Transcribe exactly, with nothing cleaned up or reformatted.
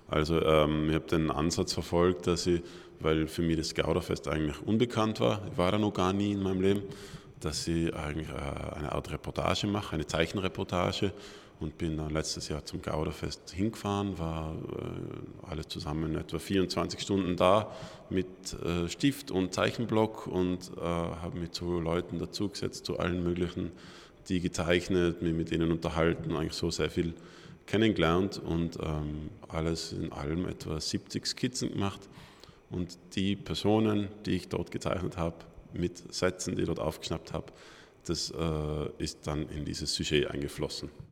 Also ähm, ich habe den Ansatz verfolgt, dass ich, weil für mich das Gouderfest eigentlich unbekannt war, ich war da noch gar nie in meinem Leben, dass ich eigentlich äh, eine Art Reportage mache, eine Zeichenreportage, und bin dann letztes Jahr zum Gouderfest hingefahren, war äh, alle zusammen etwa vierundzwanzig Stunden da mit äh, Stift und Zeichenblock und äh, habe mich zu Leuten dazugesetzt, zu allen möglichen, die gezeichnet, mich mit ihnen unterhalten, eigentlich so sehr viel kennengelernt und ähm, alles in allem etwa siebzig Skizzen gemacht. Und die Personen, die ich dort gezeichnet habe, mit Sätzen, die ich dort aufgeschnappt habe, das äh, ist dann in dieses Sujet eingeflossen.